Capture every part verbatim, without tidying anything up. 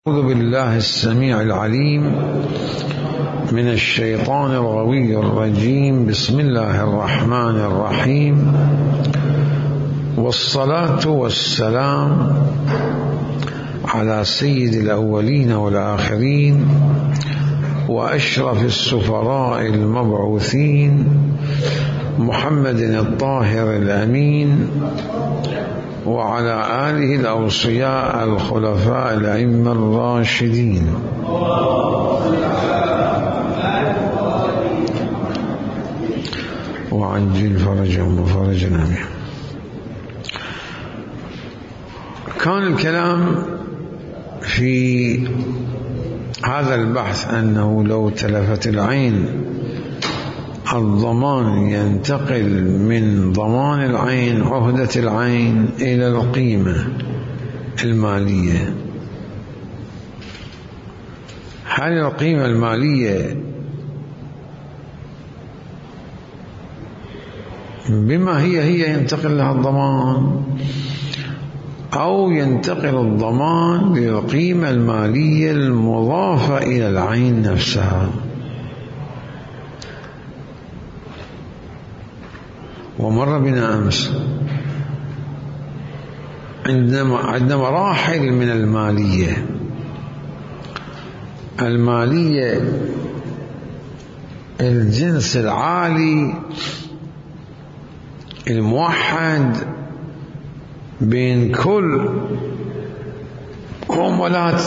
أعوذ بالله السميع العليم من الشيطان الغوي الرجيم. بسم الله الرحمن الرحيم، والصلاة والسلام على سيد الأولين والآخرين وأشرف السفراء المبعوثين محمد الطاهر الأمين، وعلى آله الأوصياء الخلفاء الأئمة الراشدين. وعجل فرجهم وفرجنا بهم. كان الكلام في هذا البحث أنه لو تلفت العين الضمان ينتقل من ضمان العين عهدة العين إلى القيمة المالية. هل القيمة المالية بما هي هي ينتقل لها الضمان، أو ينتقل الضمان للقيمة المالية المضافة إلى العين نفسها؟ ومر بنا أمس عندما عندنا مراحل من المالية. المالية الجنس العالي الموحد بين كل عملات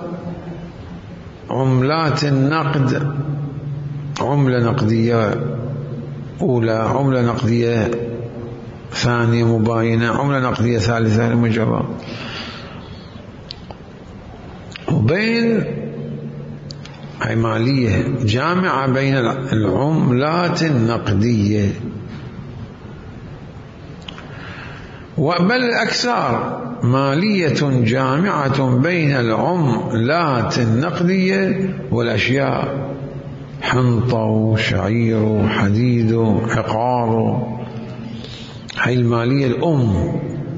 عملات النقد، عملة نقدية أولى، عملة نقدية ثانية مباينة، عملة نقدية ثالثة مجرد، وبين أي مالية جامعة بين العملات النقدية، وبل الأكثر مالية جامعة بين العملات النقدية والأشياء، حنطة وشعير وحديد وعقار. هاي المالية الأم.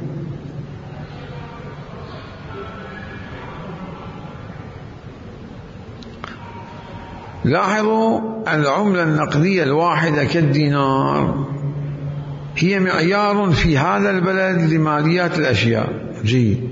لاحظوا العملة النقدية الواحدة كالدينار هي معيار في هذا البلد لماليات الأشياء. جيد.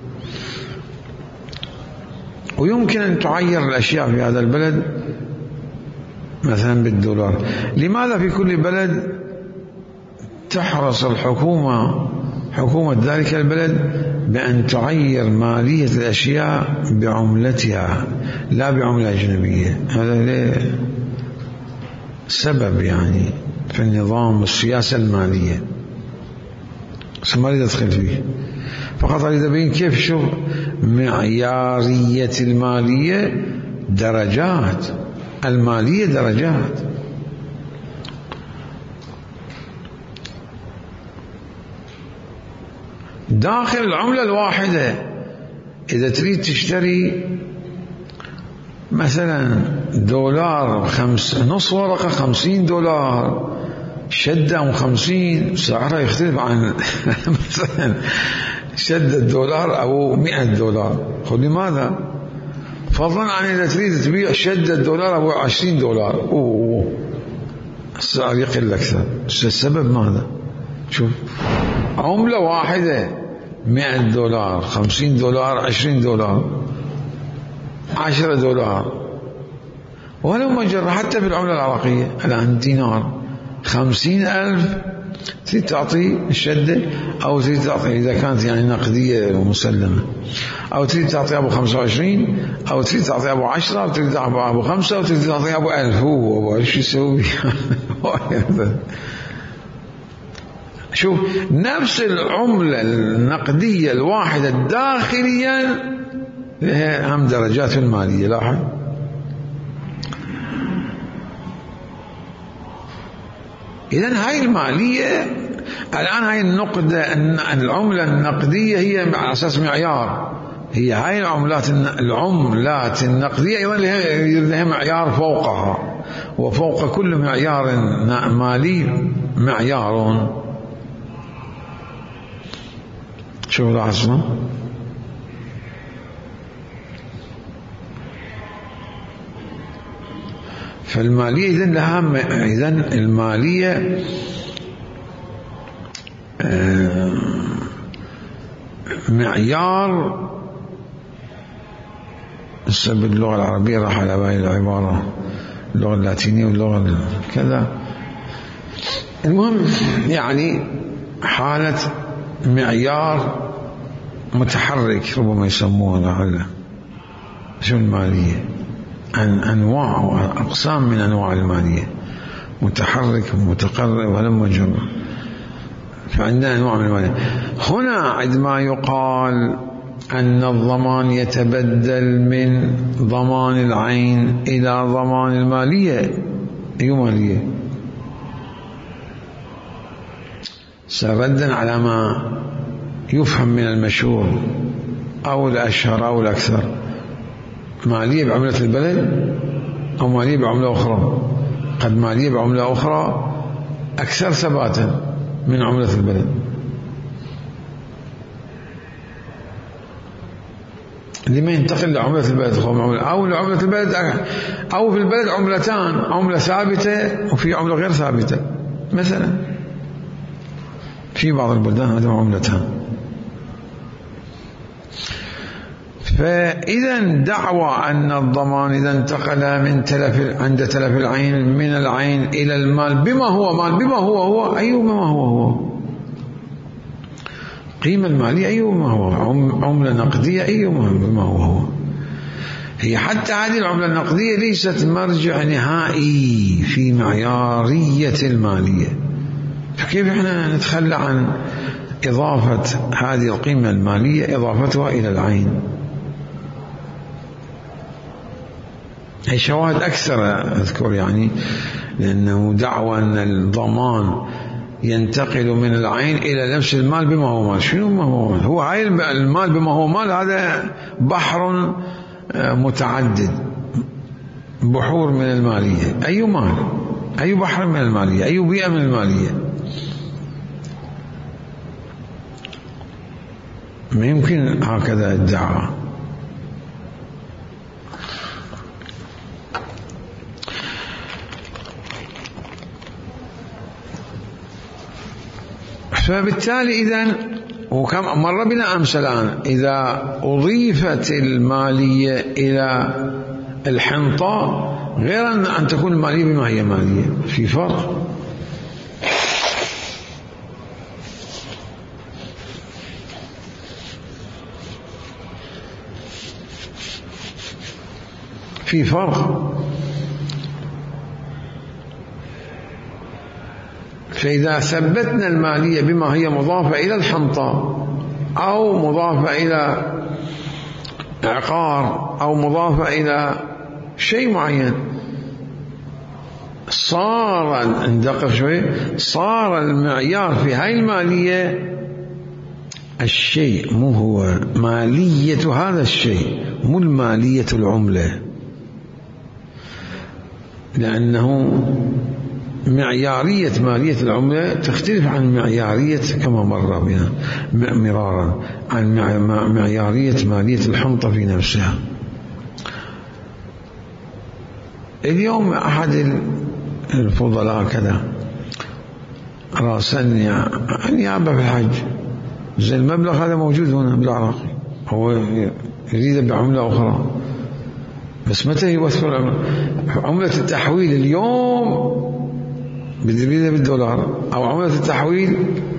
ويمكن أن تعير الأشياء في هذا البلد مثلا بالدولار. لماذا في كل بلد تحرص الحكومة حكومة ذلك البلد بأن تعير مالية الأشياء بعملتها لا بعملة أجنبية؟ هذا ليه سبب يعني في النظام والسياسة المالية، بس ما أريد أدخل فيه، فقط أريد أبين كيف شوف معيارية المالية درجات. المالية درجات. داخل العملة الواحدة إذا تريد تشتري مثلا دولار خمس نص ورقة خمسين دولار، شدة وخمسين، سعرها يختلف عن مثلا شدة دولار أو مئة دولار. خذ لماذا؟ فضلا عن إذا تريد تبيع شدة دولار أو عشرين دولار، أوه السعر يقل أكثر. السبب ماذا؟ شوف، عملة واحدة مئة دولار، خمسين دولار، عشرين دولار، عشرة دولار، ولو مجرد حتى في العملة العراقية الآن دينار خمسين ألف تريد تعطي الشدة، أو تريد تعطي إذا كانت يعني نقدية ومسلمة، أو تريد تعطي أبو خمسة وعشرين، أو تريد تعطي أبو عشرة، أو تريد تعطي أبو خمسة، أو تريد تعطي أبو ألف. هو أبو إيش يسوي؟ شوف، نفس العملة النقدية الواحدة داخليا لها هم درجات المالية. لاحظ. إذن هاي المالية الآن، هاي النقدة العملة النقدية هي على أساس معيار. هي هاي العملات العملات النقدية أيضا لها معيار فوقها، وفوق كل معيار مالي معيار. شو لاحظنا؟ فالمالية إذن لها إذن المالية معيار باللغة العربية راح على بالي العبارة اللغة اللاتينية واللغة كذا. المهم يعني حالة معيار متحرك ربما يسموه لعله. شو المالية؟ عن أنواع وأقسام من أنواع المالية، متحرك ومتقرب ولم جر. فعندنا أنواع من المالية. هنا عندما يقال أن الضمان يتبدل من ضمان العين إلى ضمان المالية، أي مالية؟ سردا على ما يفهم من المشهور أو الأشهر أو الأكثر، مالية بعملة البلد أو مالية بعملة أخرى. قد مالية بعملة أخرى أكثر ثباتا من عملة البلد. لما ينتقل لعملة البلد أو لعملة البلد، أو في البلد عملتان، عملة ثابتة وفي عملة غير ثابتة. مثلا في بعض البلدان هذه عملتان. فإذا دعوى أن الضمان إذا انتقل من تلف عند تلف العين من العين إلى المال بما هو مال، بما هو هو أيوه بما هو هو قيمة المالية، أيوه ما هو عملة نقدية، أيوه بما هو هو. هي حتى هذه العملة النقدية ليست مرجع نهائي في معيارية المالية. فكيف احنا نتخلى عن إضافة هذه القيمة المالية، إضافتها إلى العين؟ هي شواهد أكثر أذكر يعني، لأنه دعوى أن الضمان ينتقل من العين إلى نفس المال بما هو مال. شنو ما هو مال؟ هو هاي المال بما هو مال هذا بحر متعدد، بحور من المالية. أي مال، أي بحر من المالية، أي بيئة من المالية. ما يمكن هكذا ادعاء. فبالتالي إذن وكم مر بنا أمس الآن، إذا أضيفت المالية إلى الحنطة غير أن تكون المالية بما هي مالية، في فرق. في فرق. فإذا ثبتنا المالية بما هي مضافة إلى الحنطة أو مضافة إلى عقار أو مضافة إلى شيء معين، صار ندقق شوي، صار المعيار في هاي المالية الشيء، مو هو مالية هذا الشيء، مو المالية العملة، لأنه معيارية مالية العملة تختلف عن معيارية كما مر بنا مرارا عن معيارية مالية الحنطة في نفسها. اليوم أحد الفضلاء كذا راسلني عن نيابة في الحج، زي المبلغ هذا موجود هنا بالعراق، هو يريد بعملة أخرى، بس متى يوثر عملة التحويل؟ اليوم بدريده بالدولار، أو عملة التحويل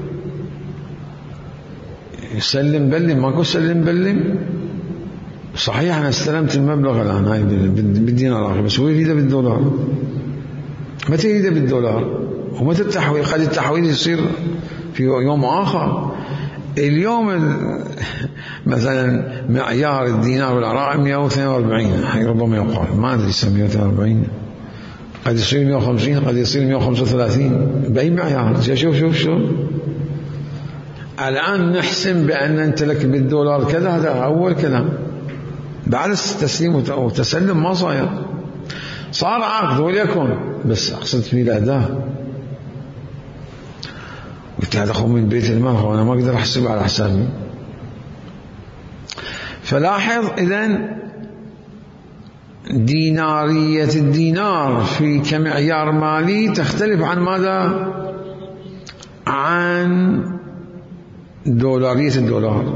يسلم بلم، ماكو سلم بلم. صحيح أنا استلمت المبلغ الآن هاي بالدينار، بس هو يريده بالدولار. متى يريده بالدولار؟ ومتى التحويل؟ قد التحويل يصير في يوم آخر. اليوم مثلا معيار الدينار بالعراق مئة واثنين وأربعين، هاي ربما يقال، ما أدري يسمى مئة واثنين وأربعين، قد يصير مئة وخمسين، قد يصير مئة وخمسة وثلاثين، بأي معيار؟ شوف شوف شوف الآن نحسم بأن أنت لك بالدولار كذا، هذا أول كلام. بعد التسليم وتسلم ما صاير، صار عقد وليكن، بس أقصد فيه الأداء. قلت هذا أخو من بيت المال، وأنا ما أقدر أحسب على حسابي. فلاحظ إذن دينارية الدينار في كمعيار مالي تختلف عن ماذا؟ عن دولارية الدولار.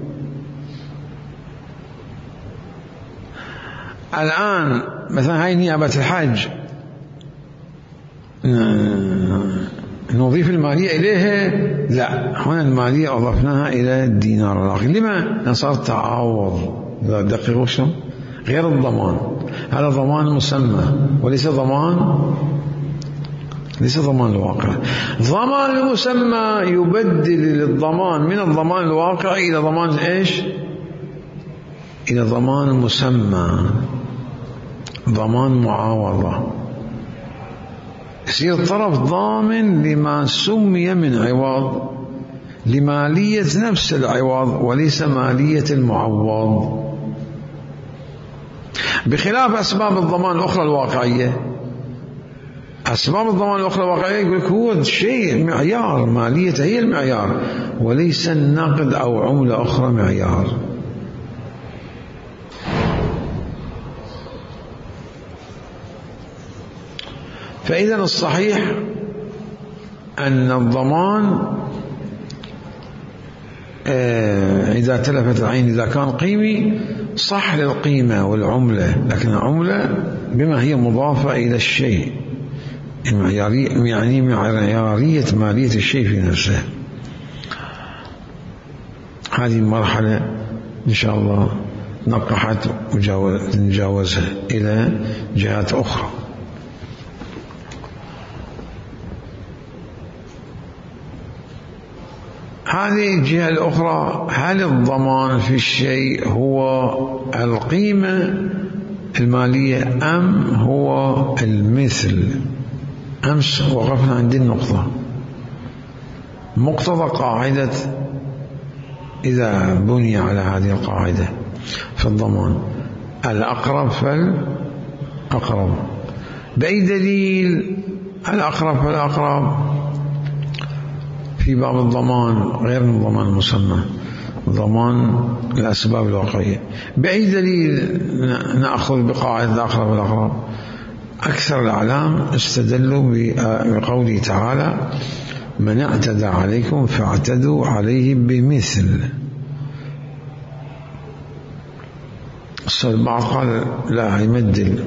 الآن مثلا هاي نيابة الحج نضيف المالية إليها؟ لا، هنا المالية أضفناها إلى الدينار الراقي. لما؟ صار تعاوض. دقيقوا شو؟ غير الضمان، هذا ضمان مسمى وليس ضمان ليس ضمان الواقع. ضمان المسمى يبدل الضمان من الضمان الواقعي إلى ضمان إيش؟ إلى ضمان مسمى، ضمان معاوضة. يصير الطرف ضامن لما سمي من عوض، لمالية نفس العوض وليس مالية المعوض، بخلاف أسباب الضمان الأخرى الواقعية. أسباب الضمان الأخرى الواقعية يقول لك هو شيء معيار، مالية هي المعيار وليس النقد أو عملة أخرى معيار. فإذا الصحيح أن الضمان إذا تلفت العين إذا كان قيمي صح للقيمة والعملة، لكن العملة بما هي مضافة إلى الشيء، يعني معيارية مالية الشيء في نفسه. هذه المرحلة إن شاء الله نقحت ونجاوزها إلى جهات أخرى. هذه الجهة الأخرى، هل الضمان في الشيء هو القيمة المالية أم هو المثل؟ أمس وقفنا عند النقطة، مقتضى قاعدة إذا بني على هذه القاعدة في الضمان الأقرب فالأقرب. بأي دليل الأقرب فالأقرب في باب الضمان غير من ضمان المسمى، ضمان الأسباب الواقعية؟ بأي دليل نأخذ بقاعدة الأقرب فالأقرب؟ أكثر الأعلام استدلوا بقوله تعالى من اعتدى عليكم فاعتدوا عليه بمثل. البعض قال لا يمدل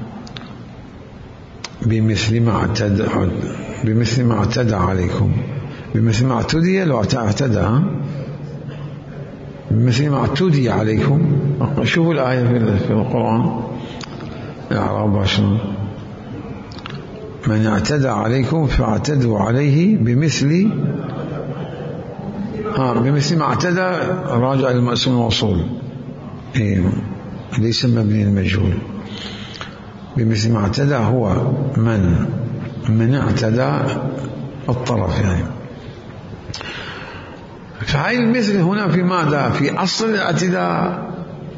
بمثل ما اعتدى بمثل ما اعتدى عليكم، بمثل ما اعتدي لو اعتدى بمثل ما اعتدي عليكم. شوفوا الآية في القرآن الأعراب عشان من اعتدى عليكم فاعتدوا عليه بمثل آه بمثل ما اعتدى راجع للمقسم الموصول، إيه ليس مبني المجهول. بمثل ما اعتدى هو من من اعتدى الطرف يعني. فهي المثل هنا في ماذا؟ في أصل الاعتداء.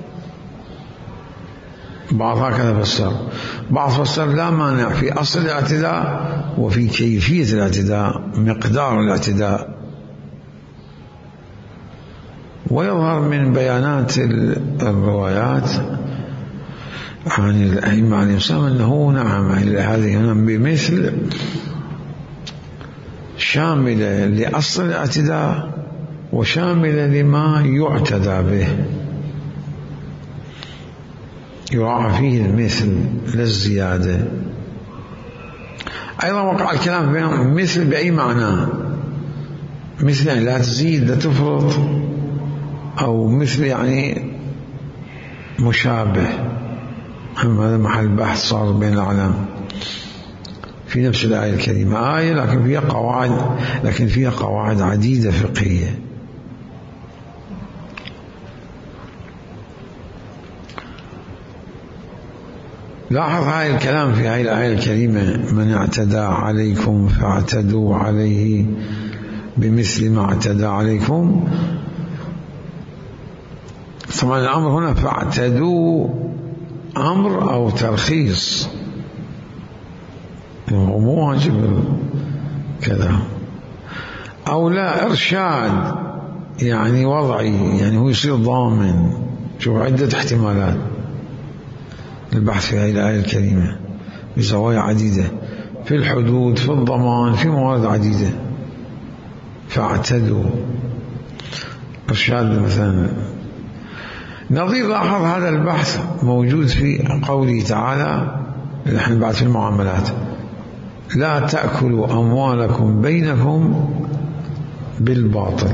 بعض هكذا فسر، بعض فسر لا مانع في أصل الاعتداء وفي كيفية الاعتداء، مقدار الاعتداء. ويظهر من بيانات الروايات عن الأئمة عليهم السلام أنه نعم هذه هنا بمثل شاملة لأصل الاعتداء وشاملة لما يعتدى به، يراعى فيه المثل للزيادة. أيضا وقع الكلام بين مثل بأي معنى؟ مثل يعني لا تزيد لا تفرط، أو مثل يعني مشابه. هذا محل بحث صار بين الأعلام في نفس الآية الكريمة، آية لكن فيها قواعد لكن فيها قواعد عديدة فقهية. لاحظ هاي الكلام في هاي الآية الكريمة من اعتدى عليكم فاعتدوا عليه بمثل ما اعتدى عليكم. طبعا الأمر هنا فاعتدوا أمر أو ترخيص، مو واجب كذا، أو لا إرشاد يعني وضعي، يعني هو يصير ضامن. شوف عدة احتمالات، البحث في هذه الآية الكريمة بزوايا عديدة، في الحدود، في الضمان، في موارد عديدة. فاعتدوا إرشاد مثلا. نظير لاحظ هذا البحث موجود في قوله تعالى نحن بعد في المعاملات: لا تأكلوا أموالكم بينكم بالباطل.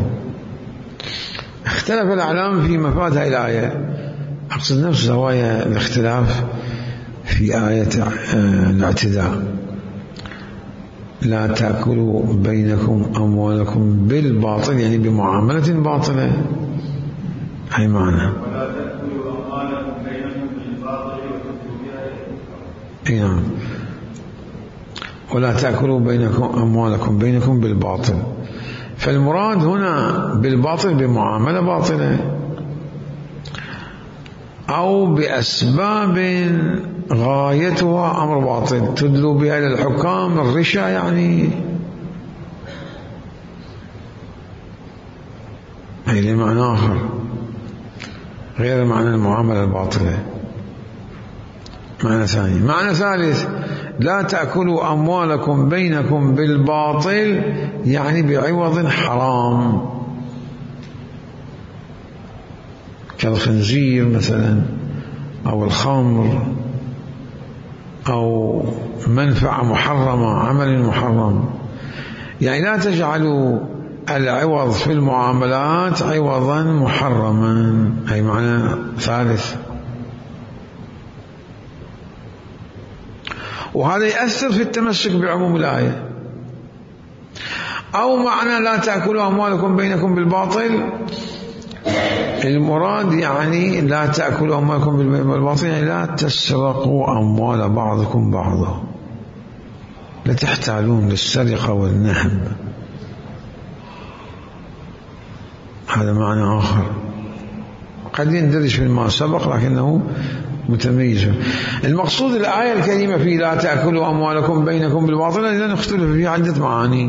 اختلف الأعلام في مفاد هذه الآية، أقصد نفس زوايا الاختلاف في آية الاعتداء: لا تأكلوا بينكم أموالكم بالباطل، يعني بمعاملة باطلة. أي معنى؟ ولا تأكلوا أموالكم بينكم بالباطل وتدلوا بها. نعم، ولا تأكلوا بينكم أموالكم بينكم بالباطل. فالمراد هنا بالباطل بمعاملة باطلة أو بأسباب غايتها أمر باطل تدلوا بها إلى الحكام، الرشا يعني. هي لي معنى آخر غير معنى المعاملة الباطلة. معنى ثاني. معنى ثالث: لا تأكلوا أموالكم بينكم بالباطل، يعني بعوض حرام كالخنزير مثلا أو الخمر أو منفعة محرمة، عمل محرم. يعني لا تجعلوا العوض في المعاملات عوضا محرما. أي معنى ثالث. وهذا يأثر في التمسك بعموم الآية. أو معنى لا تأكلوا أموالكم بينكم بالباطل، المراد يعني لا تأكلوا أموالكم بالباطل، يعني لا تسرقوا أموال بعضكم بعضا، لا تحتالون للسرقة والنهب. هذا معنى آخر قد يندرج في ما سبق لكنه متميز. المقصود الآية الكريمة في لا تأكلوا أموالكم بينكم بالباطل إذن اختلف فيها عدة معاني.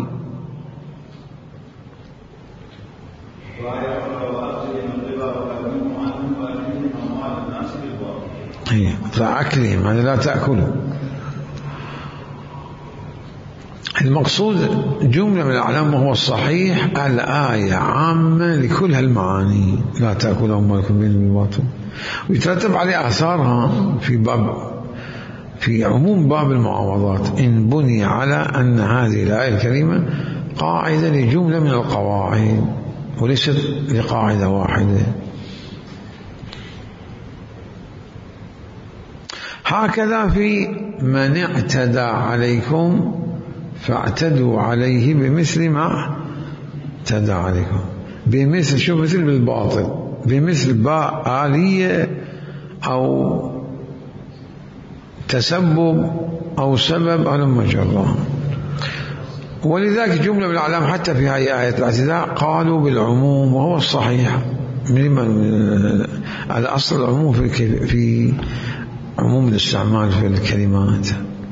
فأكلهم هذا لا تأكلوا. المقصود جملة من الأعلام وهو الصحيح الآية عامة لكل هالمعاني: لا تأكلوا أموالكم بينكم بالباطل، ويترتب عليه آثارها في باب في عموم باب المعاوضات إن بني على أن هذه الآية الكريمة قاعدة لجملة من القواعد وليست لقاعدة واحدة. هكذا في من اعتدى عليكم فاعتدوا عليه بمثل ما اعتدى عليكم. بمثل شو؟ مثل بالباطل، بمثل باء آلية أو تسبب أو سبب أو مجرى. ولذلك جملة من الأعلام حتى في هذه آية الاعتداء قالوا بالعموم، وهو الصحيح. من الأصل العموم في في عموم الاستعمال في الكلمات.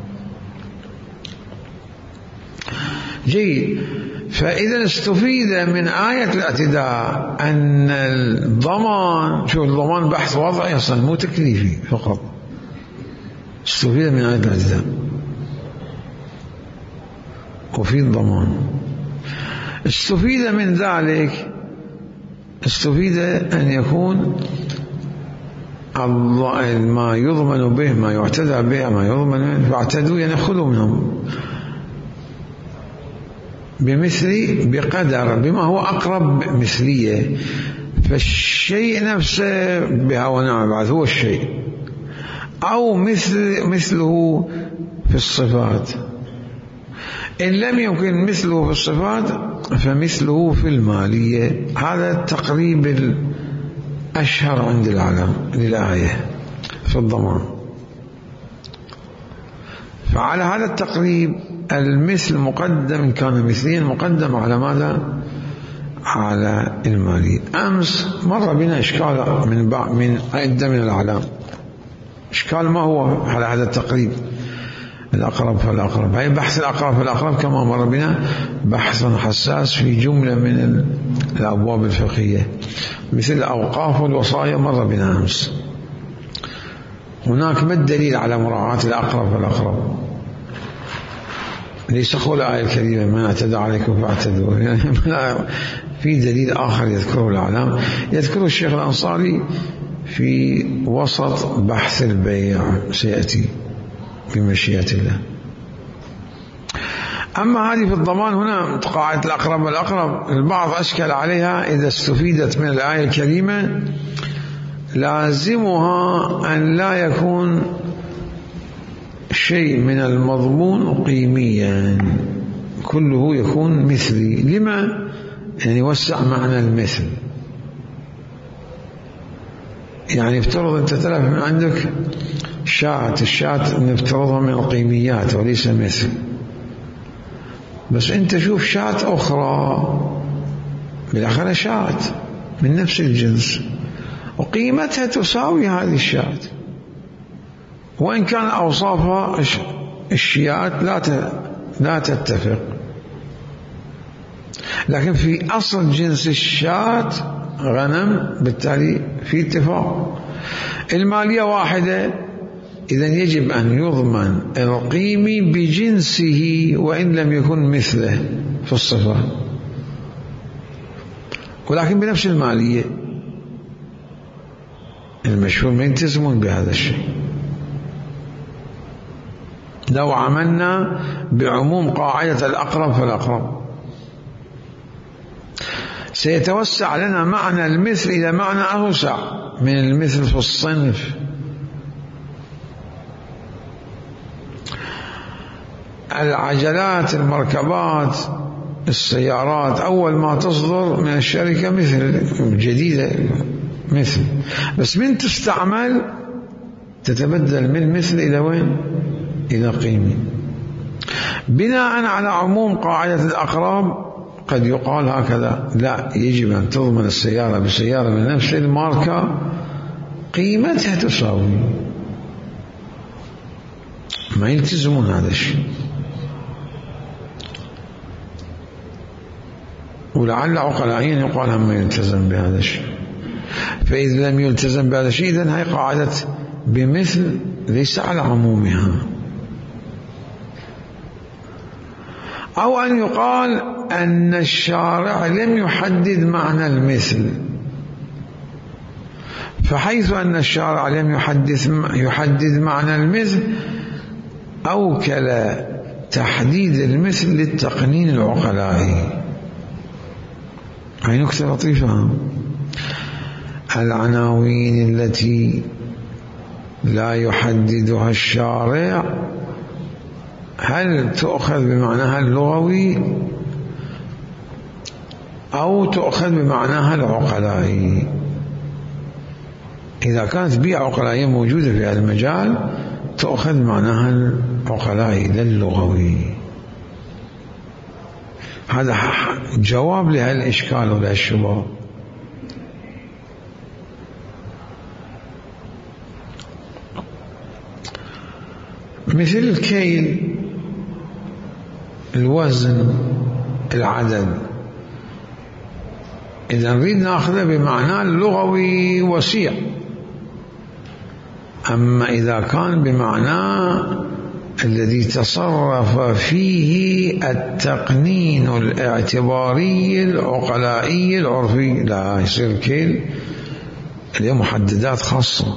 جيد. فإذا استفيد من آية الاعتداء أن الضمان، شو الضمان بحث وضعي أصلا مو تكليفي فقط. استفيد من آية الاعتداء وفي الضمان. استفيد من ذلك استفيد أن يكون ما يضمن به، ما يعتدى به، ما يضمن به، فاعتدوا يعني خذوا منهم بمثل بقدر بما هو أقرب مثلية. فالشيء نفسه بها ونعم بعد هو الشيء، أو مثل مثله في الصفات. إن لم يمكن مثله في الصفات فمثله في المالية. هذا التقريب الأشهر عند العالم للآية في الضمان. فعلى هذا التقريب المثل مقدم إن كان مثليا مقدم على ماذا؟ على المالية. أمس مر بنا إشكال من من عدة من الأعلام. إشكال ما هو على هذا التقريب؟ الأقرب فالأقرب. هي بحث الأقرب فالأقرب كما مر بنا بحث حساس في جملة من الأبواب الفقهية مثل الأوقاف والوصايا، مر بنا أمس. هناك ما الدليل على مراعاة الأقرب فالأقرب؟ ليس قول الآية الكريمة من اعتدى عليكم فاعتدوا، يعني في دليل آخر يذكره الأعلام، يذكره الشيخ الأنصاري في وسط بحث البيع، سيأتي بمشيئة الله. أما هذه في الضمان هنا قاعدة الأقرب والأقرب، البعض أشكل عليها إذا استفيدت من الآية الكريمة لازمها أن لا يكون شيء من المضمون قيميا، كله يكون مثلي. لما؟ يعني يوسع معنى المثل. يعني افترض أنت تلف من عندك شاة، الشاة نفترضها من القيميات وليس مثل، بس أنت شوف شاة أخرى بالآخرة شاة من نفس الجنس وقيمتها تساوي هذه الشاة، وإن كان أوصافها الشيات لا لا تتفق، لكن في أصل جنس الشاة غنم، بالتالي في اتفاق. المالية واحدة، إذن يجب أن يضمن القيمي بجنسه وإن لم يكن مثله في الصفة، ولكن بنفس المالية. المشهور ما يلتزمون بهذا الشيء. لو عملنا بعموم قاعدة الأقرب فالأقرب سيتوسع لنا معنى المثل إلى معنى أوسع من المثل في الصنف. العجلات، المركبات، السيارات أول ما تصدر من الشركة مثل جديدة مثل، بس من تستعمل تتبدل من مثل إلى وين؟ إلى قيمة. بناء على عموم قاعدة الأقرب قد يقال هكذا: لا، يجب أن تضمن السيارة بسيارة من نفس الماركة قيمتها تساوي. ما يلتزمون هذا الشيء، ولعل عقلائيا يقال هم يلتزم بهذا الشيء. فإذا لم يلتزم بهذا الشيء إذن هي قاعدة بمثل ليس على عمومها. أو أن يقال أن الشارع لم يحدد معنى المثل، فحيث أن الشارع لم يحدث يحدد معنى المثل أوكل تحديد المثل للتقنين العقلائي. هاي نكتة لطيفة. العناوين التي لا يحددها الشارع هل تؤخذ بمعناها اللغوي أو تؤخذ بمعناها العقلائي؟ إذا كانت بيئة عقلائية موجودة في هذا المجال تؤخذ بمعناها العقلائي لا اللغوي. هذا جواب لهالإشكال ولهالشبهة. مثل الكيل، الوزن، العدد، إذا نريد نأخذه بمعنى اللغوي وسيع. أما إذا كان بمعنى الذي تصرف فيه التقنين الاعتباري العقلائي العرفي، لا يصير الكيل له محددات خاصة.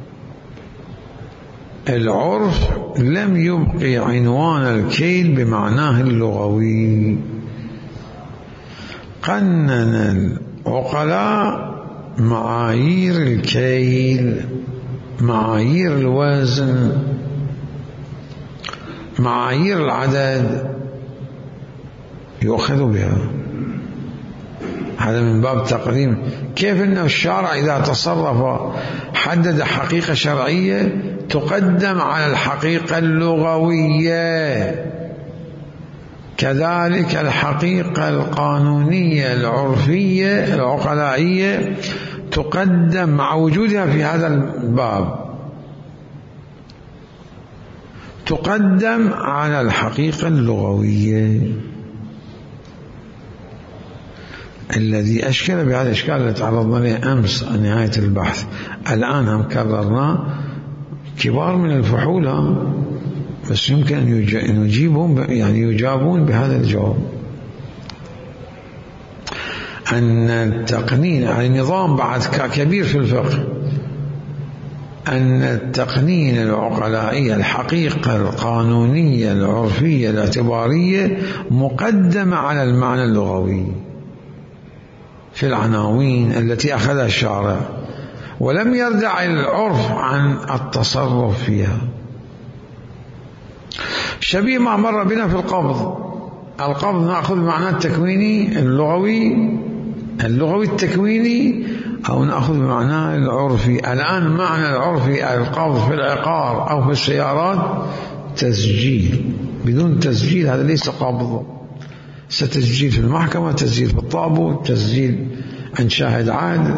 العرف لم يبقي عنوان الكيل بمعناه اللغوي. قنن العقلاء معايير الكيل، معايير الوزن، معايير العدد يؤخذ بها. هذا من باب تقديم. كيف أن الشارع إذا تصرف حدد حقيقة شرعية تقدم على الحقيقة اللغوية، كذلك الحقيقة القانونية العرفية العقلائية تقدم مع وجودها في هذا الباب، تقدم على الحقيقة اللغوية. الذي أشكل بهذا الإشكال الذي تعرضنا له أمس نهاية البحث، الآن هم كررناه كبار من الفحول، بس يمكن أن يجيبهم يعني يجابون بهذا الجواب. أن التقنين يعني نظام بعد كبير في الفقه، أن التقنين العقلائية الحقيقة القانونية العرفية الاعتبارية مقدمة على المعنى اللغوي في العناوين التي أخذها الشارع، ولم يردع العرف عن التصرف فيها. شبيه ما مر بنا في القبض. القبض نأخذ معنى التكويني اللغوي اللغوي التكويني، أو نأخذ معناه العرفي. الآن معنى العرفي القبض في العقار أو في السيارات تسجيل. بدون تسجيل هذا ليس قبض. ستسجيل في المحكمة، تسجيل في الطابور، تسجيل عند شاهد عادل،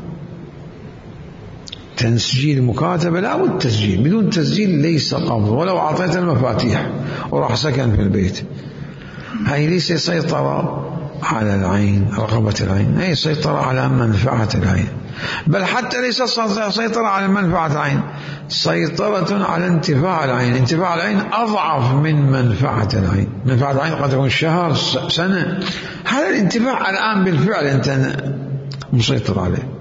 تسجيل مكاتبة، لا بد تسجيل. بدون تسجيل ليس قبض. ولو أعطيت المفاتيح وراح سكن في البيت، هاي ليس سيطرة على العين، رغبة العين، هي سيطرة على منفعة العين. بل حتى ليس سيطرة على منفعة العين، سيطرة على انتفاع العين. انتفاع العين أضعف من منفعة العين. منفعة العين قد تكون شهر سنة، هذا الانتفاع الآن بالفعل أنت مسيطر عليه.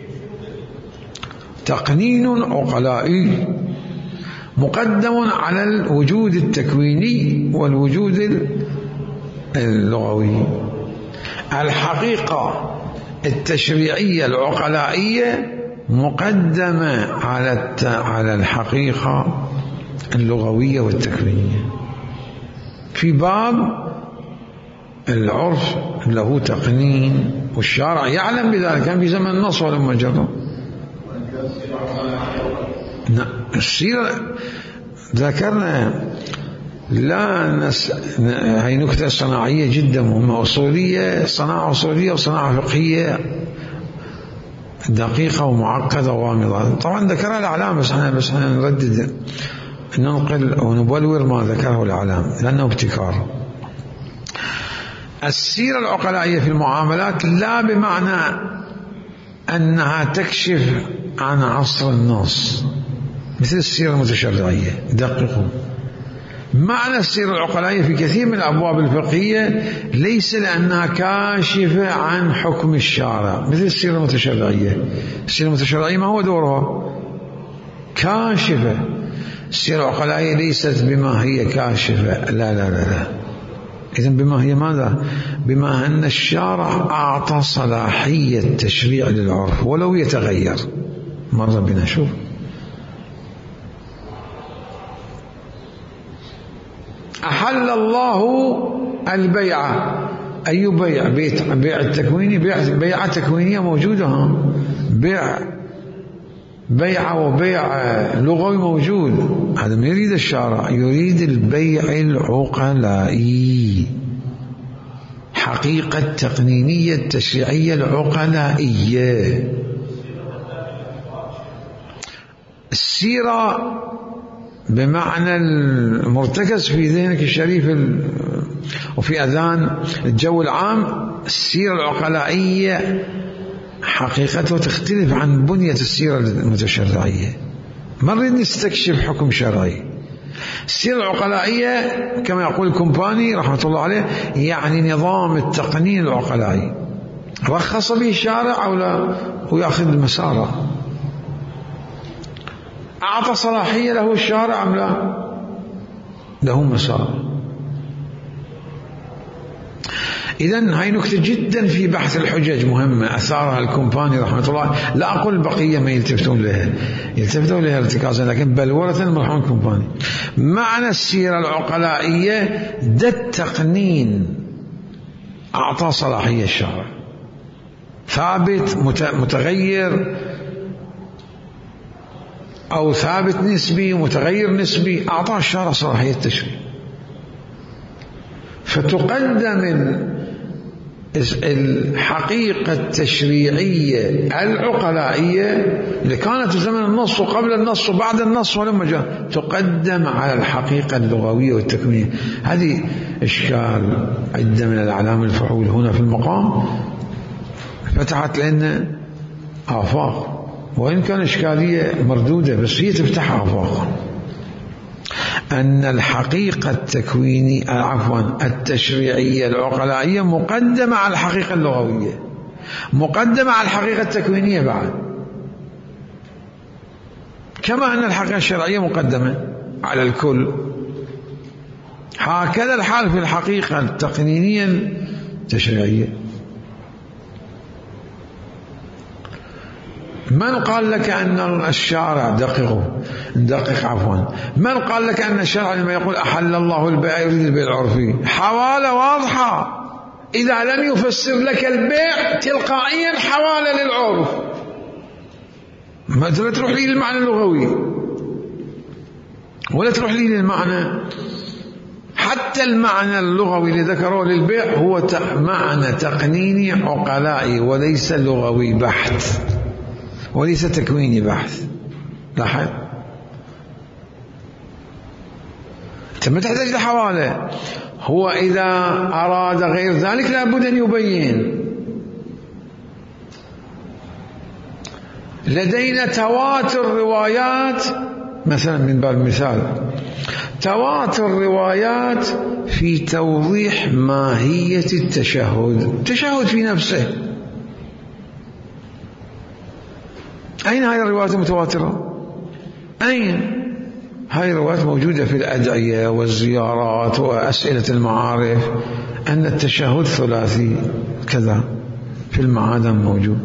تقنين عقلائي مقدم على الوجود التكويني والوجود اللغوي. الحقيقة التشريعية العقلائية مقدمة على على الحقيقة اللغوية والتكوينية. في باب العرف له تقنين، والشارع يعلم بذلك، كان في زمن النص ولما جرى. السيرة ذكرنا لا نس... هي نكتة صناعية جدا مهمة، أصولية، صناعة أصولية وصناعة فقهية دقيقة ومعقدة وغامضة. طبعا ذكرها الأعلام، بس احنا بس احنا نردد ننقل ونبلور ما ذكره الأعلام لأنه ابتكار. السيرة العقلائية في المعاملات لا بمعنى أنها تكشف عن عصر النص مثل السيرة المتشرعية. دققوا، معنى السيرة العقلائية في كثير من الأبواب الفقهية ليس لأنها كاشفة عن حكم الشارع مثل السيرة المتشرعية. السيرة المتشرعية ما هو دورها؟ كاشفة. السيرة العقلائية ليست بما هي كاشفة، لا لا لا لا. إذن بما هي ماذا؟ بما أن الشارع أعطى صلاحية تشريع للعرف ولو يتغير. مرة بنا شوف أحل الله البيع. أي بيع؟ بيع التكويني، بيع بيعة تكوينية موجودة، ها؟ بيع بيع وبيع لغوي موجود. هذا ما يريد الشارع، يريد البيع العقلائي، حقيقة تقنينية التشريعية العقلائية. السيرة بمعنى المرتكز في ذهنك الشريف وفي أذان الجو العام، السيرة العقلائية حقيقته تختلف عن بنية السيرة المتشرعية. ما نريد نستكشف حكم شرعي. السيرة العقلائية كما يقول الكومباني رحمة الله عليه يعني نظام التقنين العقلائي، رخص به الشارع أو لا، ويأخذ المسار. أعطى صلاحية له الشارع أم لا؟ له مسار. إذن هاي نكتة جدا في بحث الحجج مهمة أثارها الكومباني رحمة الله. لا أقول البقية ما يلتفتون لها، يلتفتون لها ارتكازا، لكن بلورة مرحوم الكومباني. معنى السيرة العقلائية ده التقنين، أعطى صلاحية الشارع، ثابت متغير أو ثابت نسبي متغير نسبي، أعطى الشارع صلاحية التشريع. فتقدم الحقيقة التشريعية العقلائية اللي كانت في زمن النص وقبل النص وبعد النص ولما جاء، تقدم على الحقيقة اللغوية والتكوينية. هذه إشكال عدة من الأعلام الفحول هنا في المقام فتحت لنا آفاق. وإن كان إشكالية مردودة بس هي تفتح آفاقا، أن الحقيقة التكوينية عفوا التشريعية العقلائية مقدمة على الحقيقة اللغوية، مقدمة على الحقيقة التكوينية بعد، كما أن الحقيقة الشرعية مقدمة على الكل. هكذا الحال في الحقيقة التقنينية التشريعية. من قال لك أن الشارع دققوا دقق عفوا من قال لك أن الشرع لما يقول أحل الله البيع يريد البيع العرفي؟ حوالة واضحة، إذا لم يفسر لك البيع تلقائيا حوالة للعرف، ما تروح لي للمعنى اللغوي ولا تروح لي للمعنى، حتى المعنى اللغوي اللي ذكروه للبيع هو معنى تقنيني عقلائي وليس لغوي بحث وليس تكويني بحث. لاحظ، انت ما تحتاج لحوالة، هو إذا أراد غير ذلك لابد أن يبين. لدينا تواتر روايات مثلا، من باب المثال تواتر روايات في توضيح ماهية التشهد، التشهد في نفسه. أين هذه الروايات المتواترة؟ أين هذه الروايات؟ موجودة في الأدعية والزيارات وأسئلة المعارف أن التشهد ثلاثي كذا، في المعادن موجود.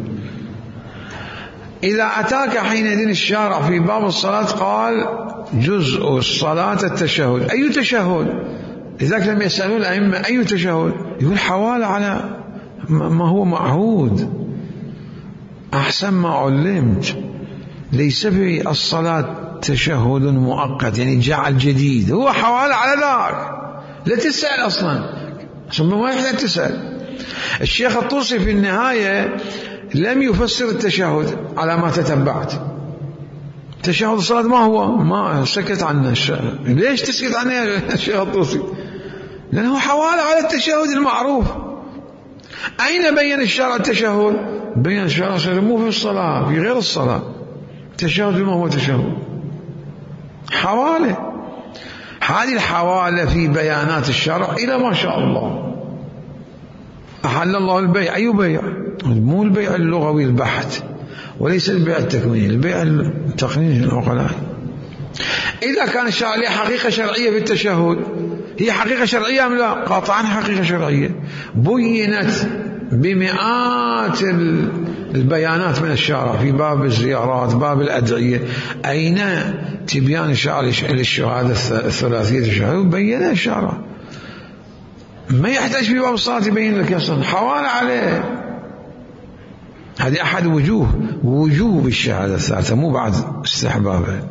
إذا أتاك حينئذ الشارع في باب الصلاة قال جزء الصلاة التشهد، أي تشهد؟ لذلك لما يسألون الأئمة أي تشهد يقول حوالة على ما هو معهود، أحسن ما علمت، ليس في الصلاة تشهد مؤقت يعني جعل جديد، هو حوالة على ذاك، لا تسأل أصلا، ثم ما يحتاج تسأل. الشيخ الطوسي في النهاية لم يفسر التشهد على ما تتبعت. تشهد الصلاة ما هو؟ ما سكت عنه الشيخ. ليش تسكت عنه يا الشيخ الطوسي؟ لأنه حوالة على التشهد المعروف. أين بين الشرع التشهد؟ بين الشرع مو في الصلاة، في غير الصلاة. التشهد ما هو تشهد؟ حوالة. هذه الحوالة في بيانات الشرع إلى ما شاء الله. أحل الله البيع، أي بيع؟ مو البيع اللغوي البحت وليس البيع التكويني، البيع التقنيني العقلائي. إذا كان الشرع له حقيقة شرعية في التشهد، هي حقيقة شرعية أم لا؟ قاطعا حقيقة شرعية، بينت بمئات البيانات من الشارع في باب الزيارات، باب الأدعية. أين تبيان الشرع للشهادة الثلاثية الشهادة؟ بينها الشارع، ما يحتاج في باب الصلاة يبين لك أصلا، حوالة عليه. هذه أحد وجوه وجوب الشهادة الثالثة، مو بعد استحبابها.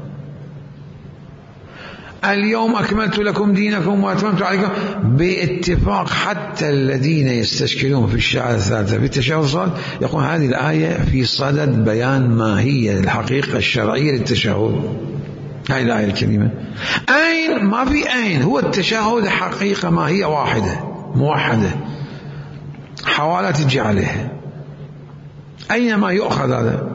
اليوم أكملت لكم دينكم وأتممت عليكم، باتفاق حتى الذين يستشكلون في الشهادة الثالثة في التشهد الصلاة يقول هذه الآية في صدد بيان ما هي الحقيقة الشرعية للتشهد. هذه الآية الكريمة أين؟ ما في أين، هو التشهد حقيقة ما هي واحدة موحدة، حوالة تجي عليها. أينما يؤخذ هذا؟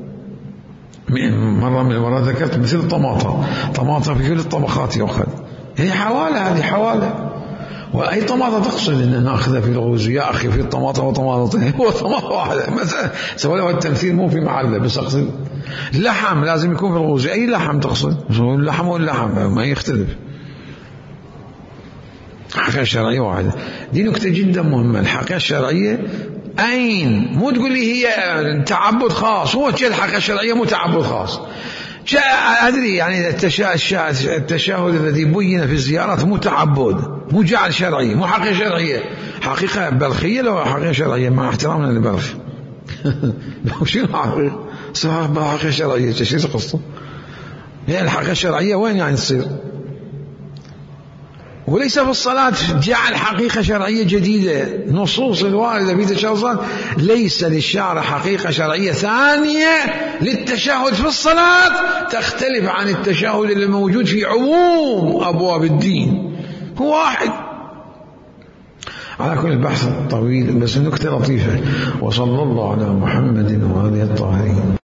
مرة من المرات ذكرت مثل الطماطة، طماطة في كل الطبخات يؤخذ، هي حوالة، هذه حوالة. وأي طماطة تقصد أن نأخذها في الغوز؟ يا أخي في الطماطة وطماطتين، هو طماطة واحدة مثلا، سواء له التمثيل مو في محله، بس أقصد اللحم لازم يكون في الغوز، أي لحم تقصد؟ اللحم واللحم ما يختلف، الحقيقة الشرعية واحدة. دي نكتة جدا مهمة، الحقيقة الشرعية أين؟ مو تقول لي هي تعبد خاص، هو الحقيقة الشرعية مو تعبد خاص. أدري يعني التشهد الذي بين في الزيارات مو تعبد، مو جعل شرعي، مو حقيقة شرعية، حقيقة بلخية لو حقيقة شرعية مع احترامنا للبلخ. شنو حقيقة؟ صار حقيقة شرعية شو قصته؟ هي الحقيقة الشرعية وين يعني تصير؟ وليس في الصلاة جعل حقيقة شرعية جديدة. نصوص الواردة في تشهد الصلاة ليس للشارع حقيقة شرعية ثانية للتشهد في الصلاة تختلف عن التشهد اللي موجود في عموم أبواب الدين، هو واحد. على كل البحث طويل، بس نكتة لطيفة. وصلى الله على محمد وآله الطاهرين.